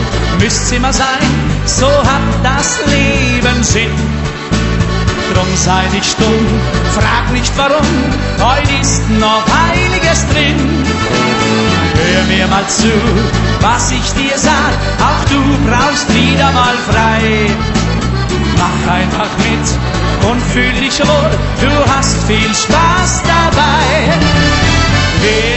müsst's immer sein, so hat das Leben Sinn. Drum sei nicht stumm, frag nicht warum, heute ist noch einiges drin. Hör mir mal zu, was ich dir sag, auch du brauchst wieder mal frei. Mach einfach mit und fühl dich wohl, du hast viel Spaß dabei.